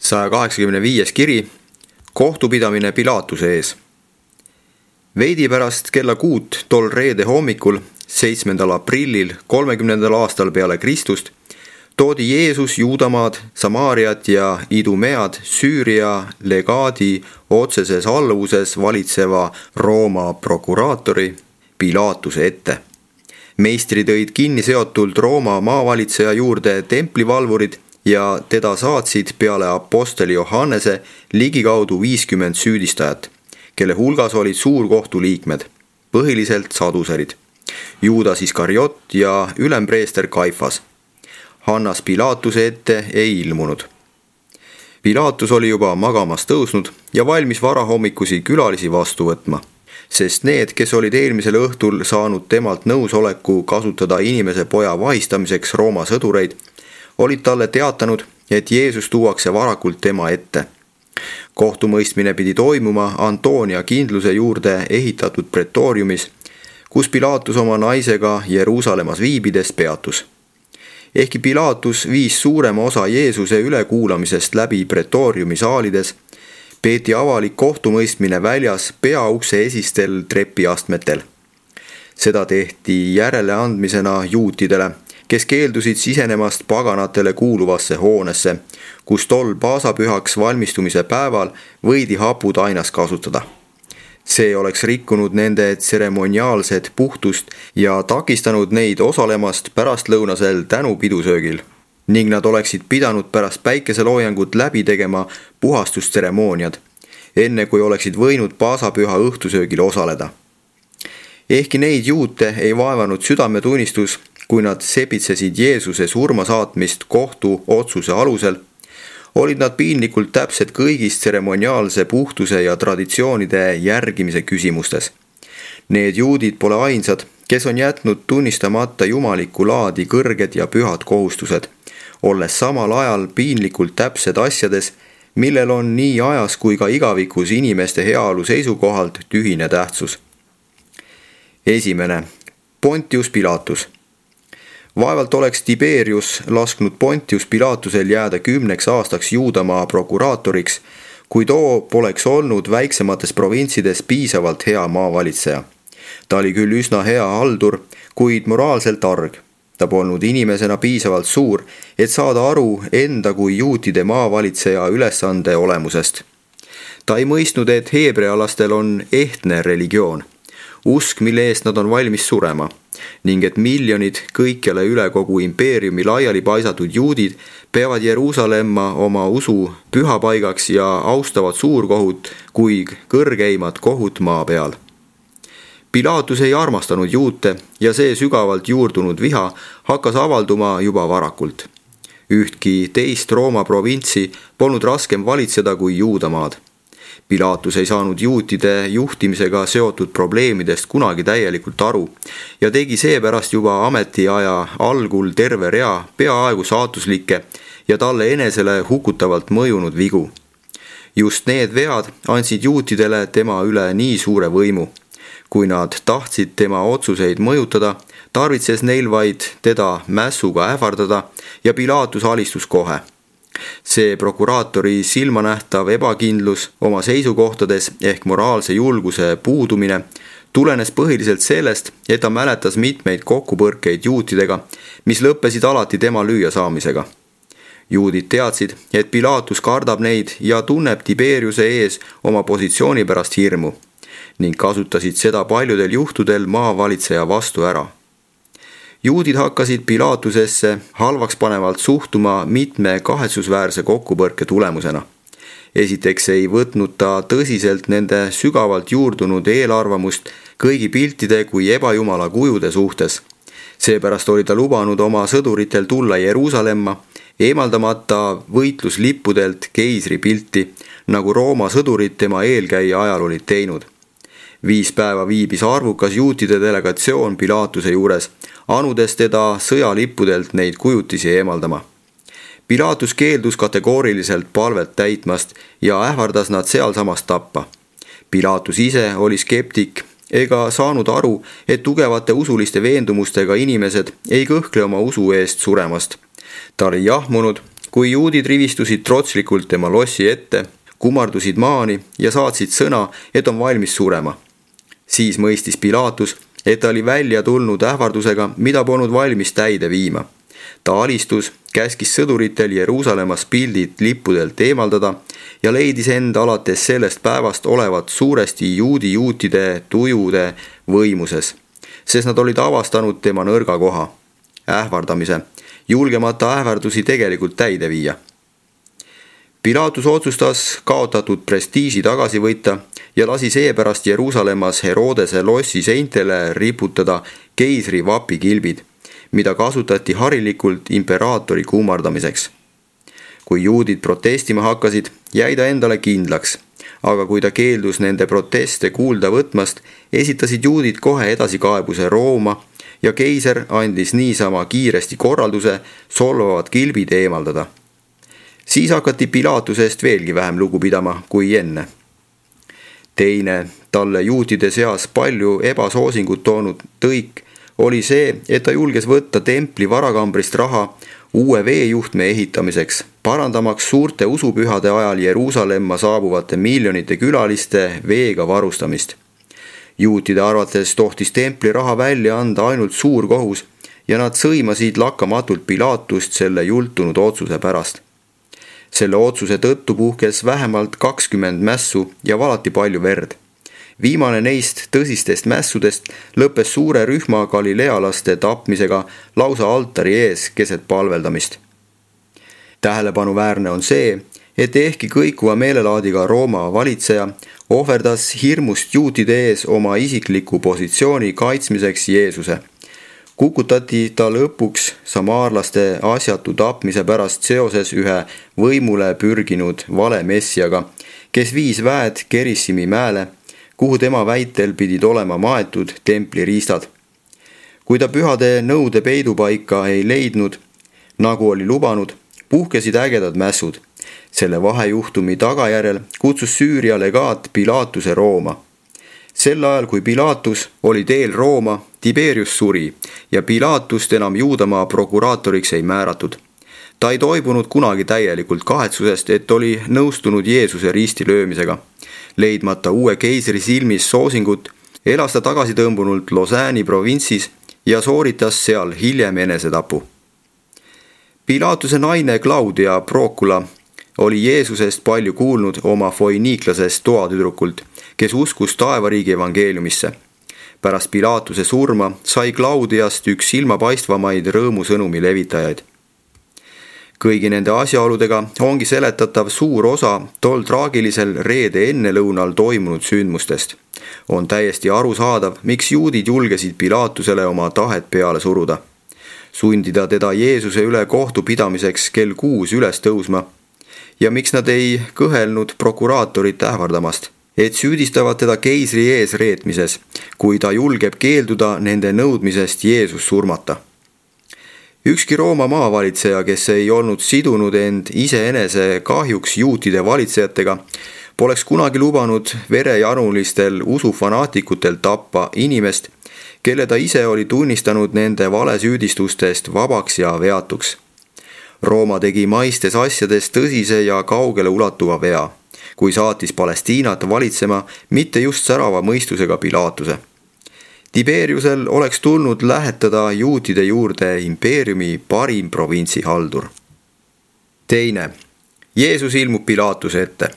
185. kiri, kohtupidamine Pilaatuse ees. Veidi pärast kella 6 tol reede hommikul, 7. aprillil 30. aastal peale Kristust, toodi Jeesus Juudamaad, Samaariat ja Idumead Süüria legaadi otseses alluvuses valitseva Rooma prokuraatori Pilaatuse ette. Meistri tõid kinni seotult Rooma maavalitseja juurde templivalvurid ja teda saatsid peale apostoli Johannese ligikaudu 50 süüdistajat, kelle hulgas olid suurkohtu liikmed, põhiliselt saduserid, Juudas Iskariot ja ülempreester Kaifas. Hannas Pilaatuse ette ei ilmunud. Pilaatus oli juba magamas tõusnud ja valmis varahommikusi külalisi vastu võtma, sest need, kes olid eelmisel õhtul saanud temalt nõusoleku kasutada inimese poja vahistamiseks Rooma sõdureid, olid talle teatanud, et Jeesus tuuakse varakult tema ette. Kohtumõistmine pidi toimuma Antonia kindluse juurde ehitatud pretooriumis, kus Pilaatus oma naisega Jeruusalemmas viibides peatus. Ehkki Pilaatus viis suurema osa Jeesuse ülekuulamisest läbi pretooriumi saalides, peeti avalik kohtumõistmine väljas peaukse esistel trepiastmetel. Seda tehti järeleandmisena juutidele, kes keeldusid sisenemast paganatele kuuluvasse hoonesse, kus tol paasapühaks valmistumise päeval võidi haputainas kasutada. See oleks rikkunud nende tseremoniaalset puhtust ja takistanud neid osalemast pärastlõunasel tänupidusöögil, ning nad oleksid pidanud pärast päikeseloojangut läbi tegema puhastustseremooniad, enne kui oleksid võinud paasapüha õhtusöögil osaleda. Ehkki neid juute ei vaevanud südametunnistus, kui nad sepitsesid Jeesuse surma saatmist kohtu otsuse alusel, olid nad piinlikult täpsed kõigis tseremoniaalse puhtuse ja traditsioonide järgimise küsimustes. Need juudid pole ainsad, kes on jätnud tunnistamata jumalikku laadi kõrged ja pühad kohustused, olles samal ajal piinlikult täpsed asjades, millel on nii ajas kui ka igavikus inimeste heaolu seisukohalt tühine tähtsus. 1. Pontius Pilatus. Vaevalt oleks Tiberius lasknud Pontius Pilatusel jääda 10 aastaks Juudamaa prokuraatoriks, kui too poleks olnud väiksemates provintsides piisavalt hea maavalitseja. Ta oli küll üsna hea haldur, kuid moraalselt arg. Ta polnud inimesena piisavalt suur, et saada aru enda kui juutide maavalitseja ülesande olemusest. Ta ei mõistnud, et heebrealastel on ehtne religioon, usk, mille eest nad on valmis surema, ning et miljonid kõikjale üle kogu impeeriumi laiali paisatud juudid peavad Jeruusalemma oma usu pühapaigaks ja austavad suurkohut kui kõrgeimat kohut maa peal. Pilaatus ei armastanud juute ja see sügavalt juurdunud viha hakkas avalduma juba varakult. Ühtki teist Rooma provintsi polnud raskem valitseda kui Juudamaad. Pilaatus ei saanud juutide juhtimisega seotud probleemidest kunagi täielikult aru ja tegi seepärast juba ametiaja algul terve rea peaaegu saatuslikke ja talle enesele hukutavalt mõjunud vigu. Just need vead andsid juutidele tema üle nii suure võimu. Kui nad tahtsid tema otsuseid mõjutada, tarvitses neil vaid teda mässuga ähvardada ja Pilaatus alistus kohe. See prokuraatori silmanähtav ebakindlus oma seisukohtades ehk moraalse julguse puudumine tulenes põhiliselt sellest, et ta mäletas mitmeid kokkupõrkeid juutidega, mis lõppesid alati tema lüüa saamisega. Juudid teadsid, et Pilaatus kardab neid ja tunneb Tiberiuse ees oma positsiooni pärast hirmu ning kasutasid seda paljudel juhtudel maavalitseja vastu ära. Juudid hakkasid Pilaatusesse halvaks panevalt suhtuma mitme kahetsusväärse kokkupõrke tulemusena. Esiteks ei võtnud ta tõsiselt nende sügavalt juurdunud eelarvamust kõigi piltide kui ebajumala kujude suhtes. Seepärast oli ta lubanud oma sõduritel tulla Jeruusalemma, eemaldamata võitluslippudelt keisri pilti, nagu Rooma sõdurid tema eelkäija ajal olid teinud. 5 päeva viibis arvukas juutide delegatsioon Pilaatuse juures, anudes teda sõjalippudelt neid kujutisi eemaldama. Pilaatus keeldus kategooriliselt palvet täitmast ja ähvardas nad sealsamas tappa. Pilaatus ise oli skeptik ega saanud aru, et tugevate usuliste veendumustega inimesed ei kõhkle oma usu eest suremast. Ta oli jahmunud, kui juudid rivistusid trotslikult tema lossi ette, kummardusid maani ja saatsid sõna, et on valmis surema. Siis mõistis Pilaatus, et ta oli välja tulnud ähvardusega, mida polnud valmis täide viima. Ta alistus, käskis sõduritel Jeruusalemmas pildid lippudelt eemaldada ja leidis enda alates sellest päevast olevat suuresti juutide tujude võimuses, sest nad olid avastanud tema nõrga koha, ähvardamise, julgemata ähvardusi tegelikult täide viia. Pilaatus otsustas kaotatud prestiiži tagasi võtta ja lasi seepärast Jeruusalemmas Herodese lossi seintele riputada keisri vapikilbid, mida kasutati harilikult imperaatori kummardamiseks. Kui juudid protestima hakkasid, jäi ta endale kindlaks, aga kui ta keeldus nende proteste kuulda võtmast, esitasid juudid kohe edasikaebuse Rooma ja keiser andis niisama kiiresti korralduse solvavad kilbid eemaldada. Siis hakati Pilaatusest veelgi vähem lugu pidama kui enne. Teine, talle juutide seas palju ebasoosingut toonud tõik oli see, et ta julges võtta templi varakambrist raha uue veejuhtme ehitamiseks, parandamaks suurte usupühade ajal Jeruusalemma saabuvate miljonite külaliste veega varustamist. Juutide arvates tohtis templi raha välja anda ainult suur kohus ja nad sõimasid lakkamatult Pilaatust selle jultunud otsuse pärast. Selle otsuse tõttu puhkes vähemalt 20 mässu ja valati palju verd. Viimane neist tõsistest mässudest lõppes suure rühma galilealaste tapmisega lausa altari ees keset palveldamist. Tähelepanuväärne on see, et ehkki kõikuva meelelaadiga Rooma valitseja ohverdas hirmust juutide ees oma isikliku positsiooni kaitsmiseks Jeesuse, kukutati ta lõpuks samaarlaste asjatu tapmise pärast seoses ühe võimule pürginud vale messiaga, kes viis väed Kerissimi mäele, kuhu tema väitel pidid olema maetud templi riistad. Kui ta pühade nõude peidupaika ei leidnud, nagu oli lubanud, puhkesid ägedad mässud. Selle vahejuhtumi tagajärjel kutsus Süüria legaat Pilaatuse Rooma. Sel ajal, kui Pilaatus oli teel Rooma, Tiberius suri ja Pilaatust enam Juudamaa prokuraatoriks ei määratud. Ta ei toibunud kunagi täielikult kahetsusest, et oli nõustunud Jeesuse risti löömisega. Leidmata uue keisri silmis soosingut, elas ta tagasi tõmbunult Lausanne'i provintsis ja sooritas seal hiljem enesetapu. Pilaatuse naine Claudia Procula oli Jeesusest palju kuulnud oma foiniiklasest toatüdrukult, kes uskus taevariigi evangeeliumisse. Pärast Pilaatuse surma sai Claudiast üks silmapaistvamaid rõõmusõnumi levitajaid. Kõigi nende asjaoludega ongi seletatav suur osa tol traagilisel reede ennelõunal toimunud sündmustest. On täiesti arusaadav, miks juudid julgesid Pilaatusele oma tahet peale suruda. Sundida teda Jeesuse üle kohtupidamiseks kell 6 üles tõusma ja miks nad ei kõhelnud prokuraatorit ähvardamast, et süüdistavad teda keisri ees reetmises, kui ta julgeb keelduda nende nõudmisest Jeesus surmata. Ükski Rooma maavalitseja, kes ei olnud sidunud end iseenese kahjuks juutide valitsejatega, poleks kunagi lubanud verejanulistel usufanaatikutel tappa inimest, kelle ta ise oli tunnistanud nende valesüüdistustest vabaks ja veatuks. Rooma tegi maistes asjades tõsise ja kaugele ulatuva vea, kui saatis Palestiinat valitsema mitte just särava mõistusega Pilaatuse. Tiberiusel oleks tulnud lähetada juutide juurde impeeriumi parim provintsihaldur. Teine. Jeesus ilmub Pilaatuse ette.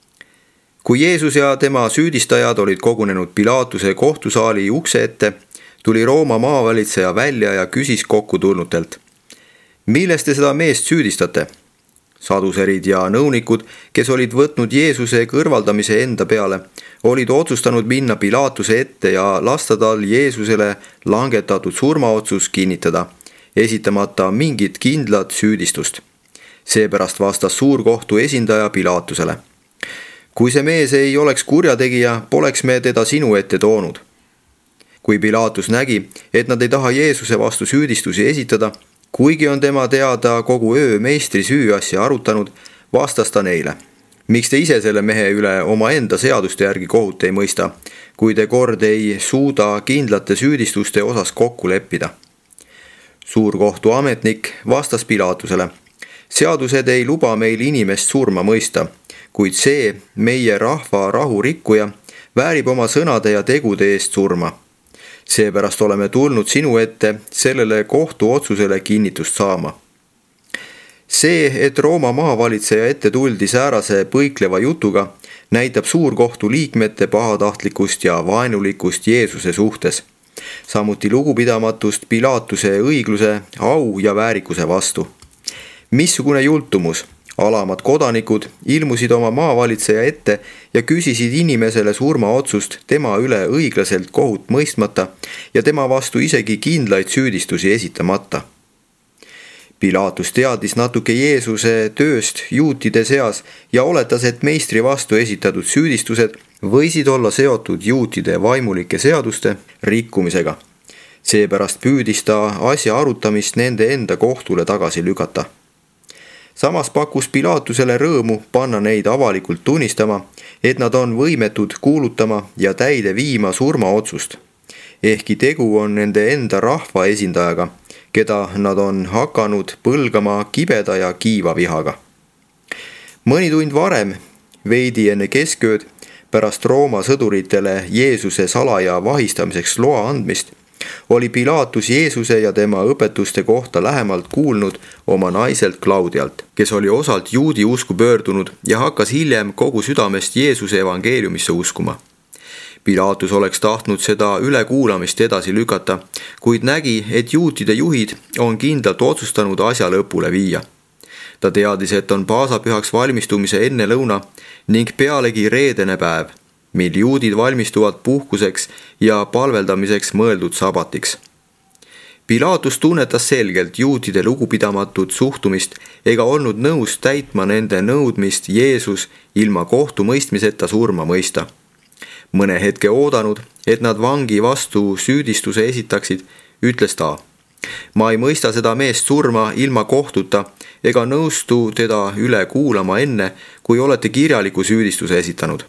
Kui Jeesus ja tema süüdistajad olid kogunenud Pilaatuse kohtusaali ukse ette, tuli Rooma maavalitseja välja ja küsis kokkutulnutelt: "Milles te seda meest süüdistate?" Saduserid ja nõunikud, kes olid võtnud Jeesuse kõrvaldamise enda peale, olid otsustanud minna Pilaatuse ette ja lasta tal Jeesusele langetatud surmaotsus kinnitada, esitamata mingit kindlat süüdistust. Seepärast vastas suurkohtu esindaja Pilaatusele: "Kui see mees ei oleks kurjategija, poleks me teda sinu ette toonud." Kui Pilaatus nägi, et nad ei taha Jeesuse vastu süüdistusi esitada, kuigi on tema teada kogu öö meistri süüasja arutanud, vastas ta neile: "Miks te ise selle mehe üle omaenda seaduste järgi kohut ei mõista, kui te kord ei suuda kindlate süüdistuste osas kokku leppida?" Suurkohtu ametnik vastas Pilaatusele: seadused ei luba meil inimest surma mõista, kuid see meie rahva rahu rikkuja väärib oma sõnade ja tegude eest surma. Seepärast oleme tulnud sinu ette sellele kohtuotsusele kinnitust saama. See, et Rooma maavalitseja ette tuldi säärase põikleva jutuga, näitab suurkohtu liikmete pahatahtlikkust ja vaenulikkust Jeesuse suhtes, samuti lugupidamatust Pilaatuse õigluse, au ja väärikuse vastu. Missugune jultumus! Alamad kodanikud ilmusid oma maavalitseja ette ja küsisid inimesele surmaotsust tema üle õiglaselt kohut mõistmata ja tema vastu isegi kindlaid süüdistusi esitamata. Pilaatus teadis natuke Jeesuse tööst juutide seas ja oletas, et meistri vastu esitatud süüdistused võisid olla seotud juutide vaimulike seaduste rikkumisega. Seepärast püüdis ta asja arutamist nende enda kohtule tagasi lükata. Samas pakkus Pilaatusele rõõmu panna neid avalikult tunnistama, et nad on võimetud kuulutama ja täide viima surmaotsust. Ehkki tegu on nende enda rahva esindajaga, keda nad on hakanud põlgama kibeda ja kiiva vihaga. Mõni tund varem, veidi enne keskööd, pärast Rooma sõduritele Jeesuse salaja vahistamiseks loa andmist, oli Pilaatus Jeesuse ja tema õpetuste kohta lähemalt kuulnud oma naiselt Claudialt, kes oli osalt juudi usku pöördunud ja hakkas hiljem kogu südamest Jeesuse evangeeliumisse uskuma. Pilaatus oleks tahtnud seda ülekuulamist edasi lükata, kuid nägi, et juutide juhid on kindlalt otsustanud asja lõpule viia. Ta teadis, et on paasapühaks valmistumise enne lõuna ning pealegi reedene päev, mil juudid valmistuvad puhkuseks ja palveldamiseks mõeldud sabatiks. Pilaatus tunnetas selgelt juutide lugupidamatut suhtumist ega olnud nõus täitma nende nõudmist Jeesus ilma kohtumõistmiseta surma mõista. Mõne hetke oodanud, et nad vangi vastu süüdistuse esitaksid, ütles ta: "Ma ei mõista seda meest surma ilma kohtuta ega nõustu teda üle kuulama enne, kui olete kirjaliku süüdistuse esitanud."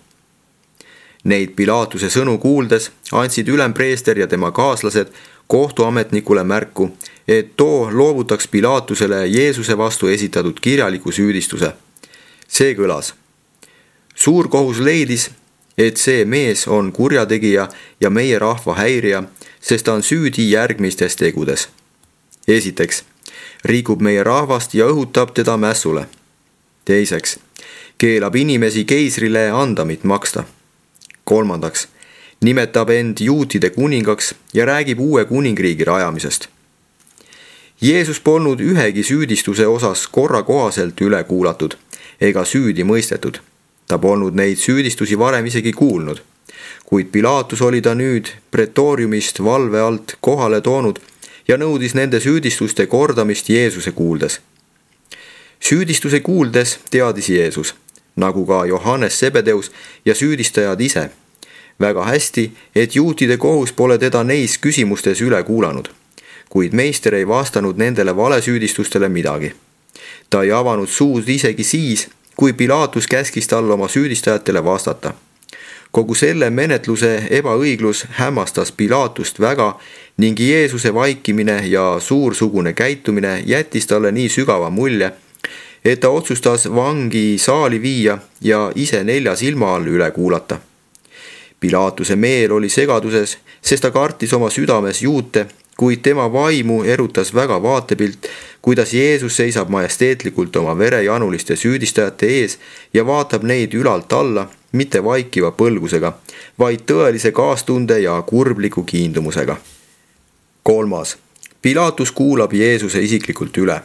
Neid Pilaatuse sõnu kuuldes andsid ülempreester ja tema kaaslased kohtuametnikule märku, et too loovutaks Pilaatusele Jeesuse vastu esitatud kirjaliku süüdistuse. See kõlas: "Suurkohus leidis, et see mees on kurjategija ja meie rahva häirija, sest ta on süüdi järgmistes tegudes. Esiteks, rikub meie rahvast ja õhutab teda mässule. Teiseks, keelab inimesi keisrile andamit maksta. Kolmandaks, nimetab end juutide kuningaks ja räägib uue kuningriigi rajamisest." Jeesus polnud ühegi süüdistuse osas korrakohaselt üle kuulatud ega süüdi mõistetud. Ta polnud neid süüdistusi varem isegi kuulnud, kuid Pilaatus oli ta nüüd pretooriumist valve alt kohale toonud ja nõudis nende süüdistuste kordamist Jeesuse kuuldes. Süüdistuse kuuldes teadis Jeesus, nagu ka Johannes Sebedeus ja süüdistajad ise, väga hästi, et juutide kohus pole teda neis küsimustes üle kuulanud, kuid meister ei vastanud nendele valesüüdistustele midagi. Ta ei avanud suud isegi siis, kui Pilaatus käskis tal oma süüdistajatele vastata. Kogu selle menetluse ebaõiglus hämmastas Pilaatust väga ning Jeesuse vaikimine ja suursugune käitumine jättis talle nii sügava mulje, et ta otsustas vangi saali viia ja ise nelja silma all üle kuulata. Pilaatuse meel oli segaduses, sest ta kartis oma südames juute, kuid tema vaimu erutas väga vaatepilt, kuidas Jeesus seisab majesteetlikult oma verejanuliste süüdistajate ees ja vaatab neid ülalt alla, mitte vaikiva põlgusega, vaid tõelise kaastunde ja kurbliku kiindumusega. Kolmas. Pilaatus kuulab Jeesuse isiklikult üle.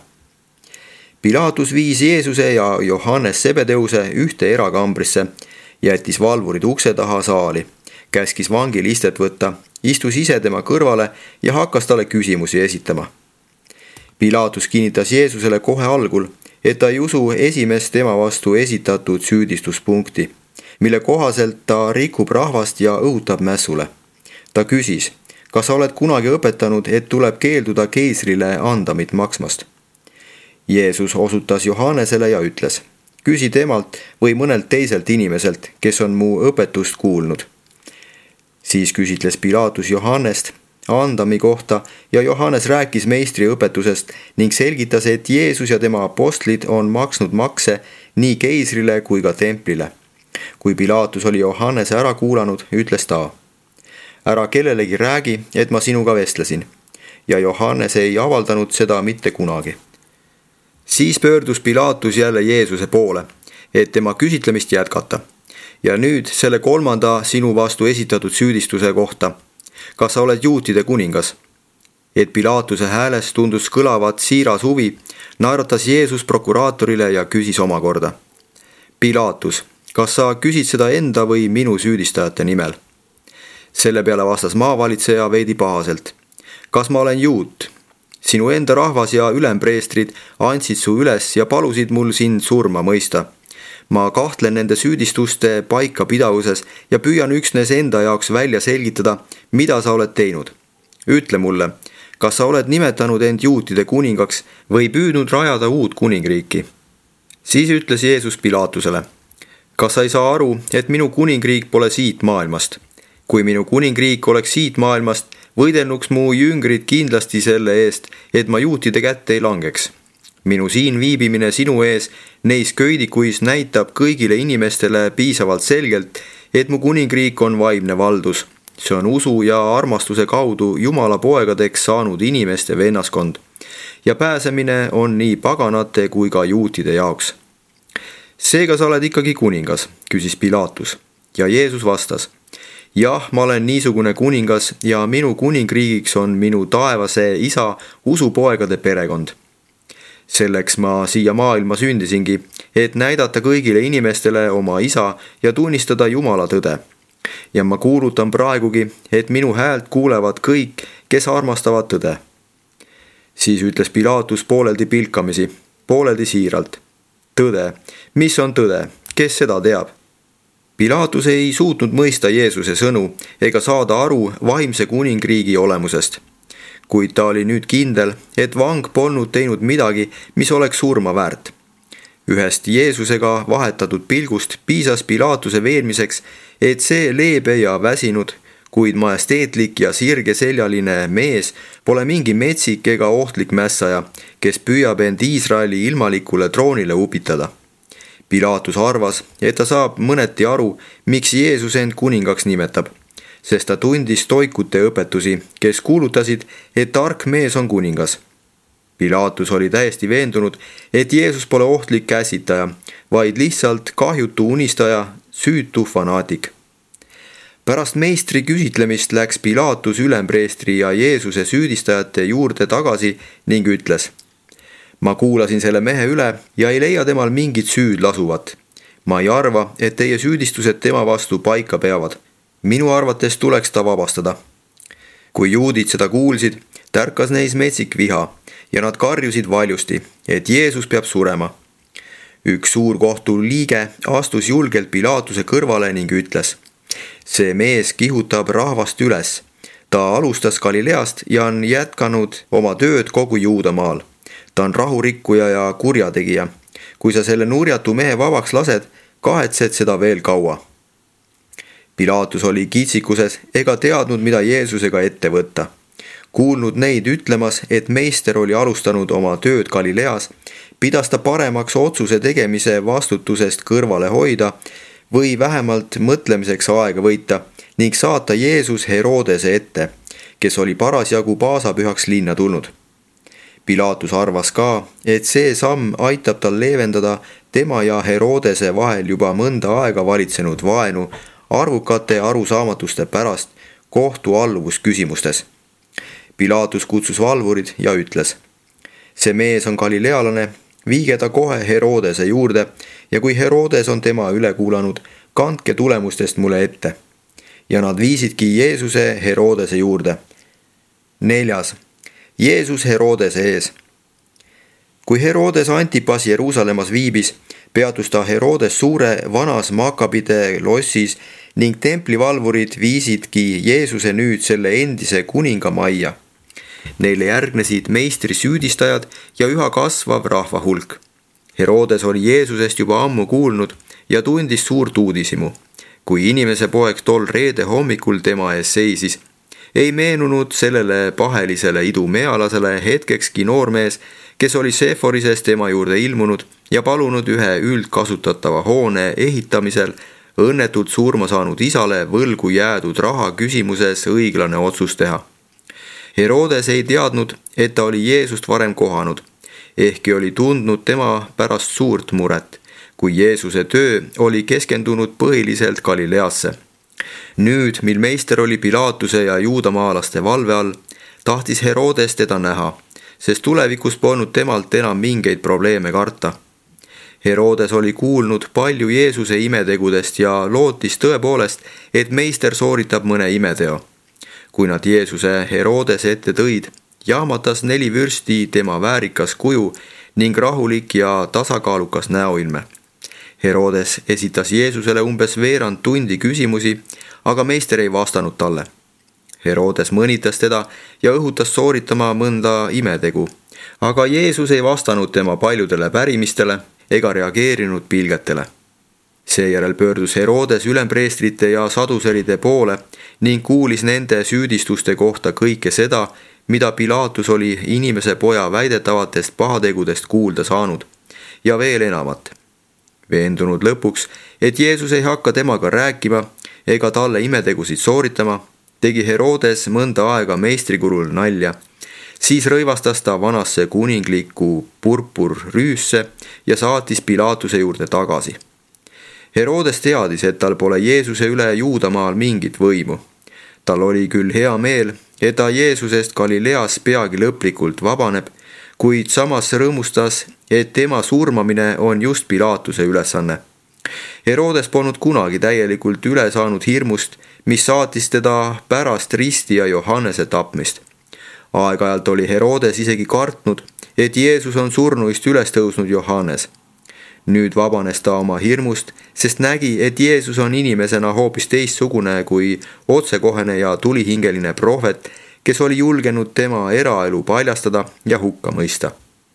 Pilaatus viis Jeesuse ja Johannes Sebedeuse ühte erakambrisse, jättis valvurid ukse taha saali, käskis vangil istet võtta, istus ise tema kõrvale ja hakkas talle küsimusi esitama. Pilaatus kinnitas Jeesusele kohe algul, et ta ei usu esimest tema vastu esitatud süüdistuspunkti, mille kohaselt ta rikub rahvast ja õhutab mässule. Ta küsis, kas sa oled kunagi õpetanud, et tuleb keelduda keisrile andamit maksmast. Jeesus osutas Johannesele ja ütles, küsi temalt või mõnelt teiselt inimeselt, kes on mu õpetust kuulnud. Siis küsitles Pilaatus Johannest, Andami kohta ja Johannes rääkis meistri õpetusest ning selgitas, et Jeesus ja tema apostlid on maksnud makse nii keisrile kui ka templile. Kui Pilaatus oli Johannese ära kuulanud, ütles ta: ära kellelegi räägi, et ma sinuga vestlesin. Ja Johannes ei avaldanud seda mitte kunagi. Siis pöördus Pilaatus jälle Jeesuse poole, et tema küsitlemist jätkata. Ja nüüd selle kolmanda sinu vastu esitatud süüdistuse kohta. Kas sa oled juutide kuningas? Et Pilaatuse hääles tundus kõlavat siiras huvi, naeratas Jeesus prokuraatorile ja küsis omakorda: Pilaatus, kas sa küsid seda enda või minu süüdistajate nimel? Selle peale vastas maavalitseja veidi pahaselt: kas ma olen juut? Sinu enda rahvas ja ülempreestrid andsid su üles ja palusid mul sind surma mõista. Ma kahtlen nende süüdistuste paikapidavuses ja püüan üksnes enda jaoks välja selgitada, mida sa oled teinud. Ütle mulle, kas sa oled nimetanud end juutide kuningaks või püüdnud rajada uut kuningriiki? Siis ütles Jeesus Pilaatusele: kas sa ei saa aru, et minu kuningriik pole siit maailmast? Kui minu kuningriik oleks siit maailmast, võidelnuks mu jüngrid kindlasti selle eest, et ma juutide kätte ei langeks. Minu siin viibimine sinu ees neis köidikuis näitab kõigile inimestele piisavalt selgelt, et mu kuningriik on vaimne valdus. See on usu ja armastuse kaudu Jumala poegadeks saanud inimeste vennaskond. Ja pääsemine on nii paganate kui ka juutide jaoks. Seega sa oled ikkagi kuningas, küsis Pilaatus. Ja Jeesus vastas: jah, ma olen niisugune kuningas ja minu kuningriigiks on minu taevase isa usupoegade perekond. Selleks ma siia maailma sündisingi, et näidata kõigile inimestele oma isa ja tunnistada Jumala tõde. Ja ma kuulutan praegugi, et minu häält kuulevad kõik, kes armastavad tõde. Siis ütles Pilaatus pooleldi pilkamisi, pooleldi siiralt: tõde, mis on tõde, kes seda teab? Pilaatus ei suutnud mõista Jeesuse sõnu ega saada aru vaimse kuningriigi olemusest. Kuid ta oli nüüd kindel, et vang polnud teinud midagi, mis oleks surma väärt. Ühest Jeesusega vahetatud pilgust piisas Pilaatuse veenmiseks, et see leebe ja väsinud, kuid majesteetlik ja sirgeseljaline mees pole mingi metsik ega ohtlik mässaja, kes püüab end Iisraeli ilmalikule troonile upitada. Pilaatus arvas, et ta saab mõneti aru, miks Jeesus end kuningaks nimetab, sest ta tundis stoikute õpetusi, kes kuulutasid, et tark mees on kuningas. Pilaatus oli täiesti veendunud, et Jeesus pole ohtlik käsitaja, vaid lihtsalt kahjutu unistaja, süütu fanaatik. Pärast meistri küsitlemist läks Pilaatus ülempreestri ja Jeesuse süüdistajate juurde tagasi ning ütles: ma kuulasin selle mehe üle ja ei leia temal mingit süüd lasuvat. Ma ei arva, et teie süüdistused tema vastu paika peavad. Minu arvates tuleks ta vabastada. Kui juudid seda kuulsid, tärkas neis metsik viha ja nad karjusid valjusti, et Jeesus peab surema. Üks suurkohtu liige astus julgelt Pilaatuse kõrvale ning ütles: see mees kihutab rahvast üles. Ta alustas Galileast ja on jätkanud oma tööd kogu Juudamaal. Ta on rahurikkuja ja kurjategija. Kui sa selle nurjatu mehe vabaks lased, kahetsed seda veel kaua. Pilaatus oli kitsikuses ega teadnud, mida Jeesusega ette võtta. Kuulnud neid ütlemas, et meister oli alustanud oma tööd Galileas, pidas ta paremaks otsuse tegemise vastutusest kõrvale hoida või vähemalt mõtlemiseks aega võita ning saata Jeesus Herodese ette, kes oli parasjagu paasapühaks linna tulnud. Pilaatus arvas ka, et see samm aitab tal leevendada tema ja Herodese vahel juba mõnda aega valitsenud vaenu arvukate arusaamatuste pärast kohtualluvusküsimustes. Pilaatus kutsus valvurid ja ütles: see mees on galilealane, viige ta kohe Herodese juurde ja kui Herodes on tema üle kuulanud, kandke tulemustest mulle ette. Ja nad viisidki Jeesuse Herodese juurde. 4. Jeesus Herodese ees. Kui Herodes Antipas Jeruusalemmas viibis, peatus ta Herodes suure vanas Makabide lossis ning templivalvurid viisidki Jeesuse nüüd selle endise kuninga majja. Neile järgnesid meistri süüdistajad ja üha kasvav rahva hulk. Herodes oli Jeesusest juba ammu kuulnud ja tundis suurt uudishimu. Kui inimese poeg tol reede hommikul tema ees seisis, ei meenunud sellele pahelisele idumealasele hetkekski noormees, kes oli Seforisest tema juurde ilmunud ja palunud ühe üldkasutatava hoone ehitamisel õnnetult surma saanud isale võlgu jäädud raha küsimuses õiglane otsus teha. Herodes ei teadnud, et ta oli Jeesust varem kohanud, ehkki oli tundnud tema pärast suurt muret, kui Jeesuse töö oli keskendunud põhiliselt Galileasse. Nüüd, mil meister oli Pilaatuse ja juudamaalaste valve all, tahtis Herodes teda näha, sest tulevikus polnud temalt enam mingeid probleeme karta. Herodes oli kuulnud palju Jeesuse imetegudest ja lootis tõepoolest, et meister sooritab mõne imeteo. Kui nad Jeesuse Herodese ette tõid, jahmatas 4 vürsti tema väärikas kuju ning rahulik ja tasakaalukas näoilme. Herodes esitas Jeesusele umbes veerand tundi küsimusi, aga meister ei vastanud talle. Herodes mõnitas teda ja õhutas sooritama mõnda imetegu, aga Jeesus ei vastanud tema paljudele pärimistele ega reageerinud pilgetele. Seejärel pöördus Herodes ülempreestrite ja saduseride poole ning kuulis nende süüdistuste kohta kõike seda, mida Pilaatus oli inimese poja väidetavatest pahategudest kuulda saanud, ja veel enamat. Veendunud lõpuks, et Jeesus ei hakka temaga rääkima ega talle imetegusid sooritama, tegi Herodes mõnda aega meistrikurul nalja. Siis rõivastas ta vanasse kuninglikku purpurrüüsse ja saatis Pilaatuse juurde tagasi. Herodes teadis, et tal pole Jeesuse üle Juudamaal mingit võimu. Tal oli küll hea meel, et ta Jeesusest Galileas peagi lõplikult vabaneb, kuid samas rõõmustas, et tema surmamine on just Pilaatuse ülesanne. Herodes polnud kunagi täielikult üle saanud hirmust, mis saatis teda pärast Risti ja Johannese tapmist. Aeg-ajalt oli Herodes isegi kartnud, et Jeesus on surnuist üles tõusnud Johannes. Nüüd vabanes ta oma hirmust, sest nägi, et Jeesus on inimesena hoopis teistsugune kui otsekohene ja tulihingeline prohvet, kes oli julgenud tema eraelu paljastada ja hukka mõista.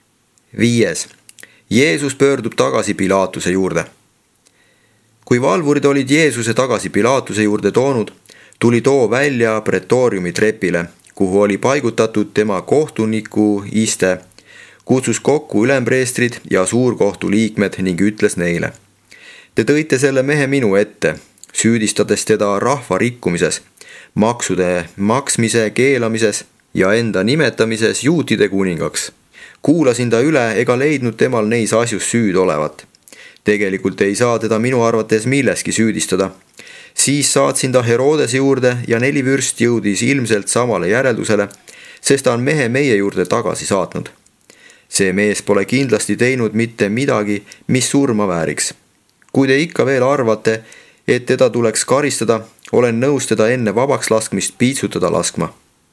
5. Jeesus pöördub tagasi Pilaatuse juurde. Kui valvurid olid Jeesuse tagasi Pilaatuse juurde toonud, tuli too välja pretooriumi trepile, kuhu oli paigutatud tema kohtuniku iste, kutsus kokku ülempreestrid ja suurkohtu liikmed ning ütles neile: Te tõite selle mehe minu ette, süüdistades teda rahva rikkumises, maksude maksmise keelamises ja enda nimetamises juutide kuningaks. Kuulasin ta üle ega leidnud temal neis asjus süüd olevat. Tegelikult ei saa teda minu arvates milleski süüdistada. Siis saatsin ta Herodese juurde ja 4 vürst jõudis ilmselt samale järeldusele, sest ta on mehe meie juurde tagasi saatnud. See mees pole kindlasti teinud mitte midagi, mis surma vääriks. Kui te ikka veel arvate, et teda tuleks karistada, olen nõus teda enne vabaks laskmist piitsutada laskma.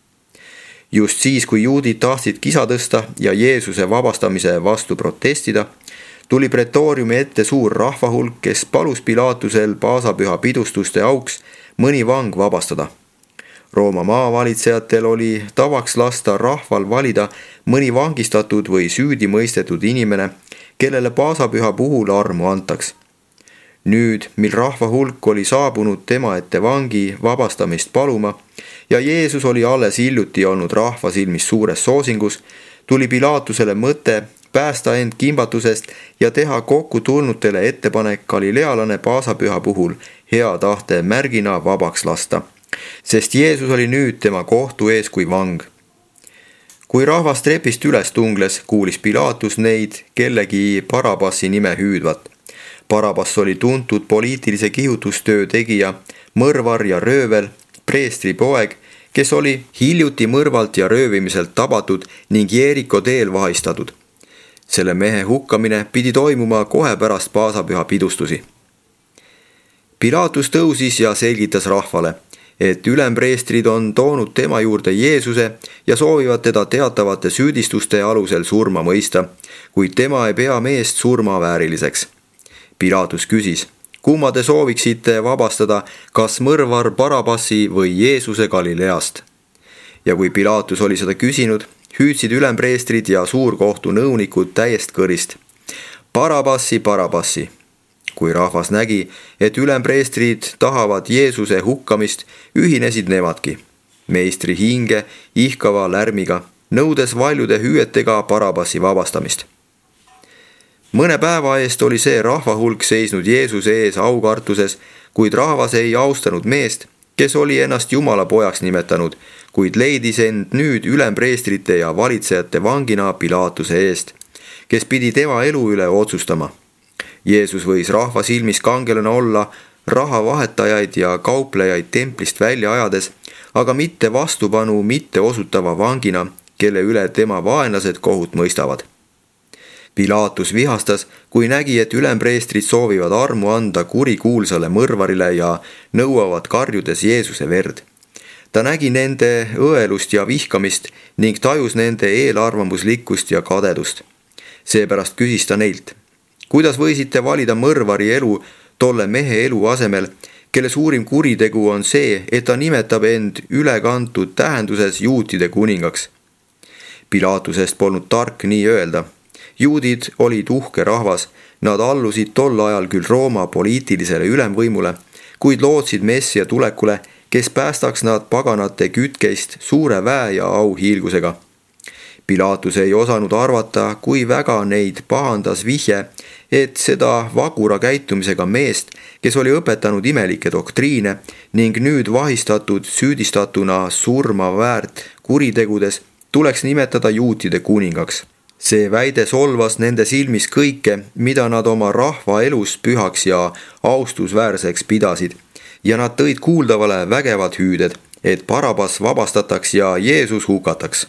Just siis, kui juudid tahtsid kisa tõsta ja Jeesuse vabastamise vastu protestida, tuli pretooriumi ette suur rahvahulk, kes palus Pilaatusel paasapüha pidustuste auks mõni vang vabastada. Rooma maavalitsejatel oli tavaks lasta rahval valida mõni vangistatud või süüdi mõistetud inimene, kellele paasapüha puhul armu antaks. Nüüd, mil rahvahulk oli saabunud tema ette vangi vabastamist paluma ja Jeesus oli alles hiljuti olnud rahva silmis suures soosingus, tuli Pilaatusele mõte päästa end kimbatusest ja teha kokku tulnutele ettepanek galilealane paasapüha puhul hea tahte märgina vabaks lasta, sest Jeesus oli nüüd tema kohtu ees kui vang. Kui rahvas trepist üles tungles, kuulis Pilaatus neid kellegi Barabasi nime hüüdvat. Barabas oli tuntud poliitilise kihutustöö tegija, mõrvar ja röövel, preestri poeg, kes oli hiljuti mõrvalt ja röövimiselt tabatud ning Jeeriko teel vahistatud. Selle mehe hukkamine pidi toimuma kohe pärast paasapüha pidustusi. Pilaatus tõusis ja selgitas rahvale, et ülempreestrid on toonud tema juurde Jeesuse ja soovivad teda teatavate süüdistuste alusel surma mõista, kuid tema ei pea meest surmavääriliseks. Pilaatus küsis, kumma te sooviksite vabastada, kas mõrvar Barabasi või Jeesuse Galileast? Ja kui Pilaatus oli seda küsinud, hüüdsid ülempreestrid ja suurkohtu nõunikud täiest kõrist: Barabassi, Barabassi! Kui rahvas nägi, et ülempreestrid tahavad Jeesuse hukkamist, ühinesid nemadki. meistri hinge ihkava lärmiga, nõudes valjude hüüetega Barabasi vabastamist. Mõne päeva eest oli see rahvahulk seisnud Jeesuse ees aukartuses, kuid rahvas ei austanud meest, kes oli ennast Jumala pojaks nimetanud, kuid leidis end nüüd ülempreestrite ja valitsejate vangina Pilaatuse eest, kes pidi tema elu üle otsustama. Jeesus võis rahva silmis kangelane olla, rahavahetajaid ja kauplejaid templist välja ajades, aga mitte vastupanu mitte osutava vangina, kelle üle tema vaenlased kohut mõistavad. Pilaatus vihastas, kui nägi, et ülempreestrid soovivad armu anda kurikuulsale mõrvarile ja nõuavad karjudes Jeesuse verd. Ta nägi nende õelust ja vihkamist ning tajus nende eelarvamuslikkust ja kadedust. Seepärast küsis ta neilt: kuidas võisite valida mõrvari elu tolle mehe elu asemel, kelle suurim kuritegu on see, et ta nimetab end ülekantud tähenduses juutide kuningaks? Pilaatusest polnud tark nii öelda. Juudid olid uhke rahvas, nad allusid tol ajal küll Rooma poliitilisele ülemvõimule, kuid lootsid Messia tulekule, kes päästaks nad paganate kütkeist suure väe ja auhiilgusega. Pilaatus ei osanud arvata, kui väga neid pahandas vihje, et seda vagura käitumisega meest, kes oli õpetanud imelikke doktriine ning nüüd vahistatud süüdistatuna surma väärt kuritegudes, tuleks nimetada juutide kuningaks. See väide solvas nende silmis kõike, mida nad oma rahva elus pühaks ja austusväärseks pidasid, ja nad tõid kuuldavale vägevad hüüded, et Barabas vabastataks ja Jeesus hukataks.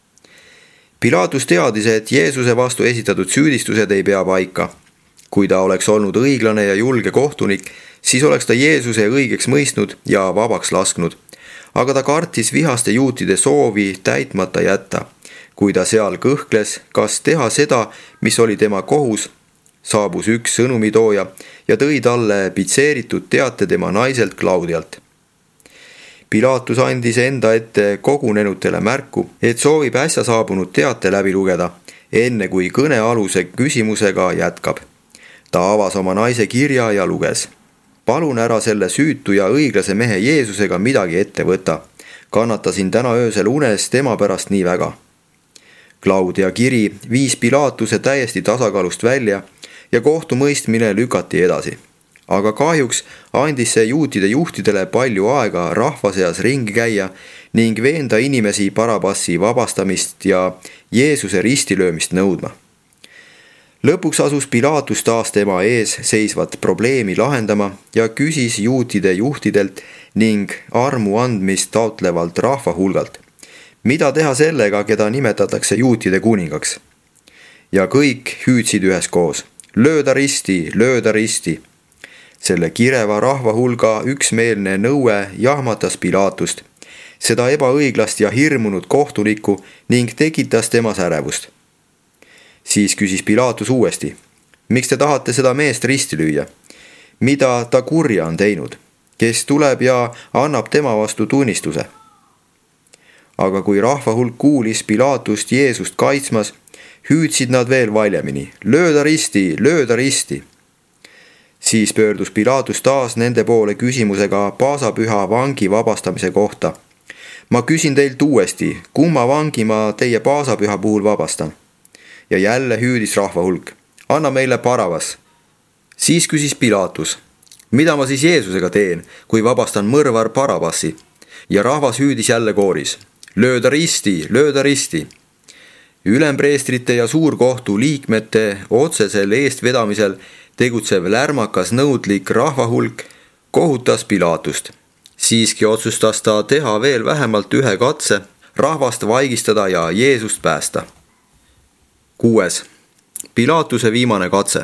Pilaatus teadis, et Jeesuse vastu esitatud süüdistused ei pea paika. Kui ta oleks olnud õiglane ja julge kohtunik, siis oleks ta Jeesuse õigeks mõistnud ja vabaks lasknud, aga ta kartis vihaste juutide soovi täitmata jätta. Kui ta seal kõhkles, kas teha seda, mis oli tema kohus, saabus üks sõnumitooja ja tõi talle pitseeritud teate tema naiselt Claudialt. Pilaatus andis enda ette kogunenutele märku, et soovib äsja saabunud teate läbi lugeda, enne kui kõnealuse küsimusega jätkab. Ta avas oma naise kirja ja luges: palun ära selle süütu ja õiglase mehe Jeesusega midagi ette võta. Kannatasin täna öösel unes tema pärast nii väga. Claudia kiri viis Pilaatuse täiesti tasakaalust välja ja kohtumõistmine lükati edasi. Aga kahjuks andis see juutide juhtidele palju aega rahva seas ringi käia ning veenda inimesi Barabasi vabastamist ja Jeesuse ristilöömist nõudma. Lõpuks asus Pilaatus taas tema ees seisvat probleemi lahendama ja küsis juutide juhtidelt ning armu andmist taotlevalt rahva hulgalt: mida teha sellega, keda nimetatakse juutide kuningaks? Ja kõik hüüdsid üheskoos: lööda risti, lööda risti. Selle kireva rahva hulga üksmeelne nõue jahmatas Pilaatust, seda ebaõiglast ja hirmunud kohtunikku, ning tekitas temas ärevust. Siis küsis Pilaatus uuesti: miks te tahate seda meest risti lüüa? Mida ta kurja on teinud? Kes tuleb ja annab tema vastu tunnistuse? Aga kui rahva hulk kuulis Pilaatust Jeesust kaitsmas, hüüdsid nad veel valjemini: lööda risti, lööda risti. Siis pöördus Pilaatus taas nende poole küsimusega paasapüha vangi vabastamise kohta. Ma küsin teilt uuesti, kumma vangi ma teie paasapüha puhul vabastan? Ja jälle hüüdis rahva hulk: anna meile Barabas. Siis küsis Pilaatus: mida ma siis Jeesusega teen, kui vabastan mõrvar Barabasi? Ja rahvas hüüdis jälle kooris: lööda risti, lööda risti. Ülempreestrite ja suurkohtu liikmete otsesel eestvedamisel tegutsev lärmakas nõudlik rahvahulk kohutas Pilaatust. Siiski otsustas ta teha veel vähemalt ühe katse, rahvast vaigistada ja Jeesust päästa. 6. Pilaatuse viimane katse.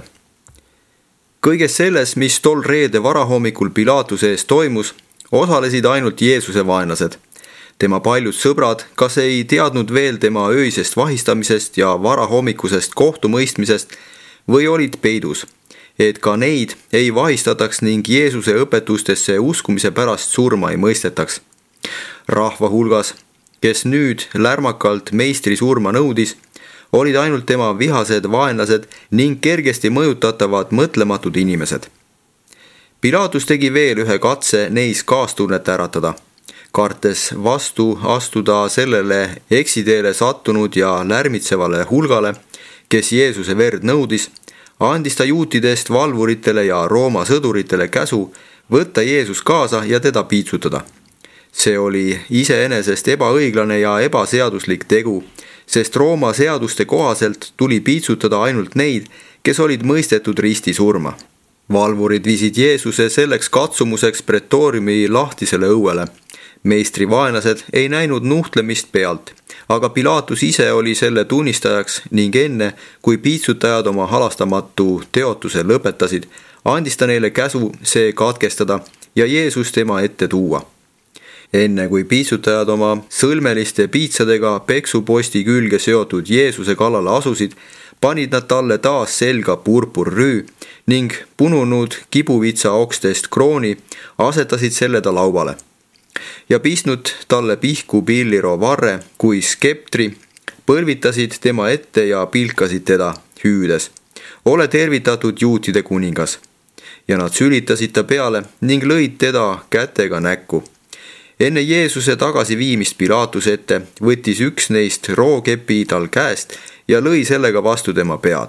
Kõiges selles, mis tol reede varahommikul Pilaatuse ees toimus, osalesid ainult Jeesuse vaenlased. Tema paljud sõbrad kas ei teadnud veel tema öisest vahistamisest ja varahommikusest kohtumõistmisest või olid peidus, et ka neid ei vahistataks ning Jeesuse õpetustesse uskumise pärast surma ei mõistetaks. Rahva hulgas, kes nüüd lärmakalt meistri surma nõudis, olid ainult tema vihased vaenlased ning kergesti mõjutatavad mõtlematud inimesed. Pilaatus tegi veel ühe katse neis kaastunnet äratada. kartes vastu astuda sellele eksiteele sattunud ja lärmitsevale hulgale, kes Jeesuse verd nõudis, andis ta juutidest valvuritele ja Rooma sõduritele käsu võtta Jeesus kaasa ja teda piitsutada. See oli iseenesest ebaõiglane ja ebaseaduslik tegu, sest Rooma seaduste kohaselt tuli piitsutada ainult neid, kes olid mõistetud ristisurma. Valvurid viisid Jeesuse selleks katsumuseks pretooriumi lahtisele õuele. Meistri vaenlased ei näinud nuhtlemist pealt, aga Pilaatus ise oli selle tunnistajaks ning enne, kui piitsutajad oma halastamatu teotuse lõpetasid, andis ta neile käsu see katkestada ja Jeesus tema ette tuua. Enne kui piitsutajad oma sõlmeliste piitsadega peksuposti külge seotud Jeesuse kallale asusid, panid nad talle taas selga purpurrüü ning pununud kibuvitsa okstest krooni asetasid selle ta laubale. Ja pistnud talle pihku pilliro varre kui skeptri, põlvitasid tema ette ja pilkasid teda, hüüdes: "Ole tervitatud juutide kuningas!" Ja nad sülitasid ta peale ning lõid teda kätega näkku. Enne Jeesuse tagasiviimist Pilaatuse ette võttis üks neist rookepi tal käest ja lõi sellega vastu tema pead.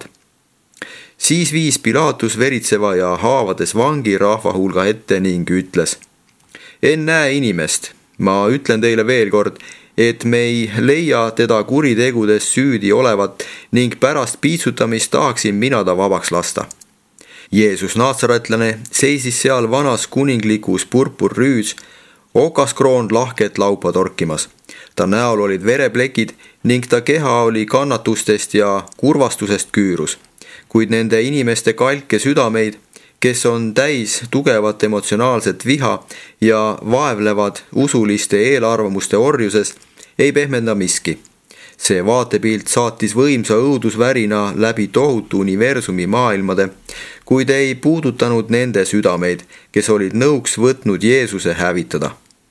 Siis viis Pilaatus veritseva ja haavades vangi rahvahulga ette ning ütles: "Ennäe inimest, ma ütlen teile veel kord, et me ei leia teda kuritegudes süüdi olevat ning pärast piitsutamist tahaksin mina ta vabaks lasta." Jeesus Naatsaretlane seisis seal vanas kuninglikus purpurrüüs, okaskroon lahket laupa torkimas. Ta näol olid vereplekid ning ta keha oli kannatustest ja kurvastusest küürus, kuid nende inimeste kalke südameid, kes on täis tugevat emotsionaalset viha ja vaevlevad usuliste eelarvamuste orjuses, ei pehmenda miski. See vaatepilt saatis võimsa õudusvärina läbi tohutu universumi maailmade, kuid ei puudutanud nende südameid, kes olid nõuks võtnud Jeesuse hävitada.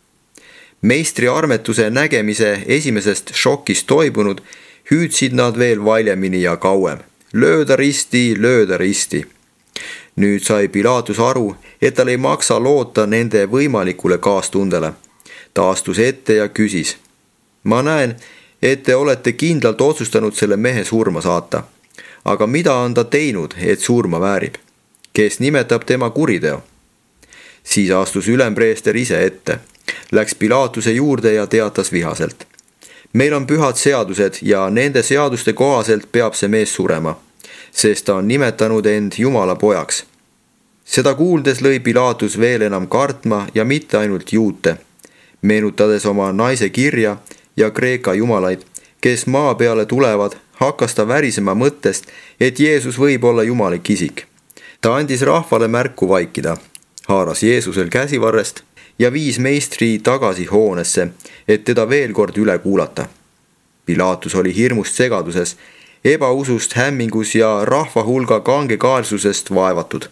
Meistri armetuse nägemise esimesest šokist toibunud, hüüdsid nad veel valjemini ja kauem: "Lööda risti, lööda risti!" Nüüd sai Pilaatus aru, et tal ei maksa loota nende võimalikule kaastundele. Ta astus ette ja küsis: "Ma näen, et te olete kindlalt otsustanud selle mehe surma saata. Aga mida on ta teinud, et surma väärib? Kes nimetab tema kuriteo?" Siis astus ülempreester ise ette, läks Pilaatuse juurde ja teatas vihaselt: "Meil on pühad seadused ja nende seaduste kohaselt peab see mees surema, sest ta on nimetanud end Jumala pojaks." Seda kuuldes lõi Pilaatus veel enam kartma ja mitte ainult juute, meenutades oma naise kirja ja Kreeka jumalaid, kes maa peale tulevad, hakkas ta värisema mõttest, et Jeesus võib olla jumalik isik. Ta andis rahvale märku vaikida, haaras Jeesusel käsivarrest ja viis meistri tagasi hoonesse, et teda veel kord üle kuulata. Pilaatus oli hirmust segaduses, ebausust hämmingus ja rahva hulga kangekaelsusest vaevatud.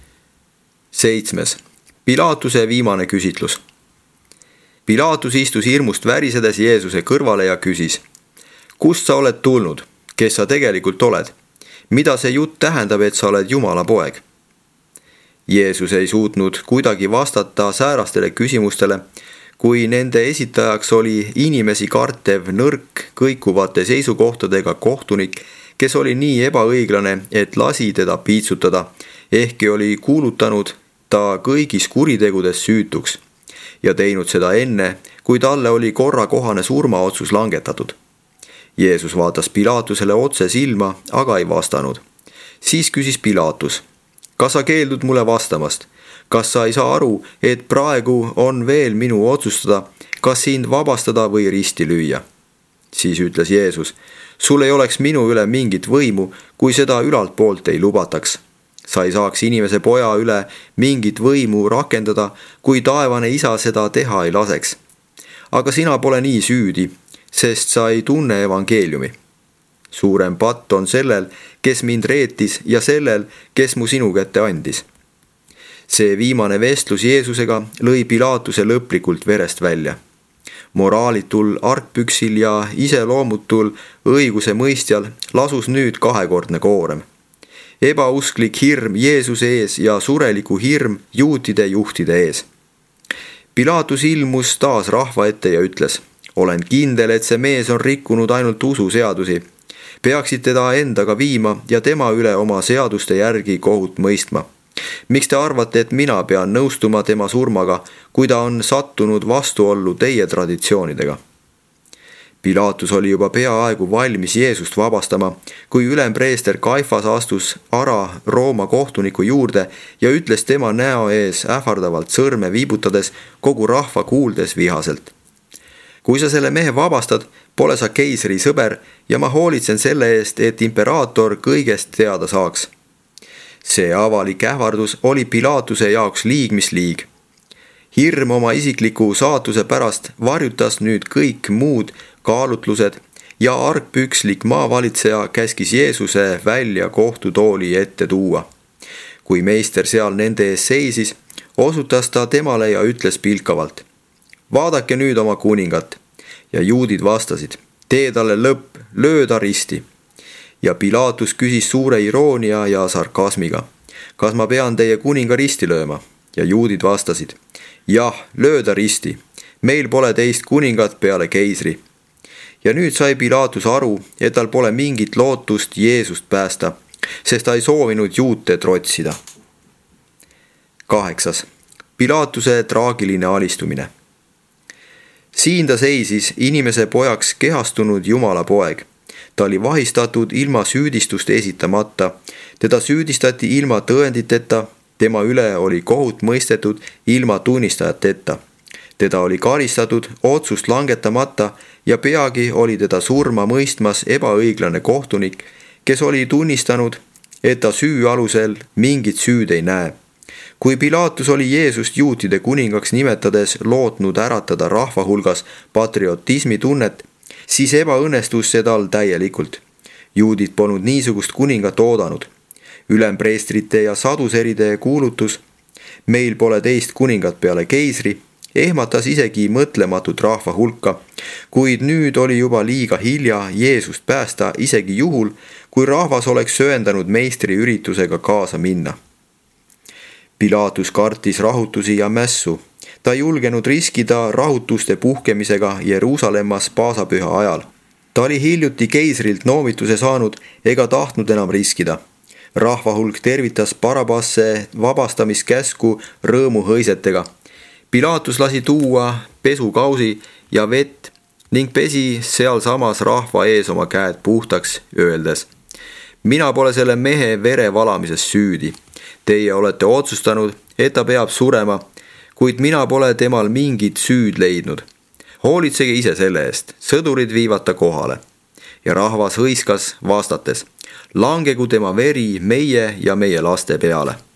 7. Pilaatuse viimane küsitlus. Pilaatus istus hirmust värisedes Jeesuse kõrvale ja küsis: "Kust sa oled tulnud? Kes sa tegelikult oled? Mida see jutt tähendab, et sa oled Jumala poeg?" Jeesus ei suutnud kuidagi vastata säärastele küsimustele, kui nende esitajaks oli inimesi kartev, nõrk, kõikuvate seisukohtadega kohtunik, kes oli nii ebaõiglane, et lasi teda piitsutada, ehkki oli kuulutanud ta kõigis kuritegudes süütuks ja teinud seda enne, kui talle oli korrakohane surmaotsus langetatud. Jeesus vaatas Pilaatusele otse silma, aga ei vastanud. Siis küsis Pilaatus: "Kas sa keeldud mulle vastamast? Kas sa ei saa aru, et praegu on veel minu otsustada, kas sind vabastada või risti lüüa?" Siis ütles Jeesus: "Sul ei oleks minu üle mingit võimu, kui seda ülalt poolt ei lubataks. Sa ei saaks inimese poja üle mingit võimu rakendada, kui taevane isa seda teha ei laseks. Aga sina pole nii süüdi, sest sa ei tunne evangeeliumi. Suurem patt on sellel, kes mind reetis, ja sellel, kes mu sinu kätte andis." See viimane vestlus Jeesusega lõi Pilaatuse lõplikult verest välja. Moraalitul argpüksil ja iseloomutul õiguse mõistjal lasus nüüd kahekordne koorem. Ebausklik hirm Jeesuse ees ja sureliku hirm juutide juhtide ees. Pilaatus ilmus taas rahva ette ja ütles: olen kindel, et see mees on rikkunud ainult ususeadusi. Peaksid teda endaga viima ja tema üle oma seaduste järgi kohut mõistma. Miks te arvate, et mina pean nõustuma tema surmaga, kui ta on sattunud vastuollu teie traditsioonidega? Pilaatus oli juba peaaegu valmis Jeesust vabastama, kui ülempreester Kaifas astus Ara Rooma kohtuniku juurde ja ütles tema näo ees ähvardavalt sõrme viibutades, kogu rahva kuuldes vihaselt: kui sa selle mehe vabastad, pole sa keisri sõber ja ma hoolitsen selle eest, et imperaator kõigest teada saaks. See avalik ähvardus oli Pilaatuse jaoks liig mis liig. Hirm oma isikliku saatuse pärast varjutas nüüd kõik muud kaalutlused ja argpükslik maavalitseja käskis Jeesuse välja kohtutooli ette tuua. Kui meister seal nende ees seisis, osutas ta temale ja ütles pilkavalt: vaadake nüüd oma kuningat. Ja juudid vastasid: tee talle lõpp, löö ta risti. Ja Pilaatus küsis suure iroonia ja sarkasmiga: kas ma pean teie kuninga risti lööma? Ja juudid vastasid: jah, löö ta risti. Meil pole teist kuningat peale keisri. Ja nüüd sai Pilaatus aru, et tal pole mingit lootust Jeesust päästa, sest ta ei soovinud juute trotsida. 8. Pilaatuse traagiline alistumine. Siin ta seisis inimese pojaks kehastunud Jumala poeg. Ta oli vahistatud ilma süüdistust esitamata, teda süüdistati ilma tõenditeta, tema üle oli kohut mõistetud ilma tunnistajateta. Teda oli karistatud otsust langetamata ja peagi oli teda surma mõistmas ebaõiglane kohtunik, kes oli tunnistanud, et ta süü alusel mingit süüd ei näe. Kui Pilaatus oli Jeesust juutide kuningaks nimetades lootnud äratada rahva hulgas patriotismi tunnet, siis ebaõnnestus see tal täielikult. Juudid polnud niisugust kuningat oodanud. Ülempreestrite ja saduseride kuulutus: meil pole teist kuningat peale keisri, ehmatas isegi mõtlematut rahva hulka, kuid nüüd oli juba liiga hilja Jeesust päästa isegi juhul, kui rahvas oleks sööndanud meistri üritusega kaasa minna. Pilaatus kartis rahutusi ja mässu. Ta ei julgenud riskida rahutuste puhkemisega Jeruusalemmas paasapüha ajal. Ta oli hiljuti keisrilt noomituse saanud ega tahtnud enam riskida. Rahva hulk tervitas Barabasse vabastamiskäsku rõõmuhõisetega. Pilaatus lasi tuua pesukausi ja vett ning pesi sealsamas rahva ees oma käed puhtaks, öeldes: mina pole selle mehe vere valamises süüdi. Teie olete otsustanud, et ta peab surema, kuid mina pole temal mingit süüd leidnud. Hoolitsege ise selle eest, sõdurid viivad ta kohale. Ja rahvas hõiskas vastates: langegu tema veri meie ja meie laste peale.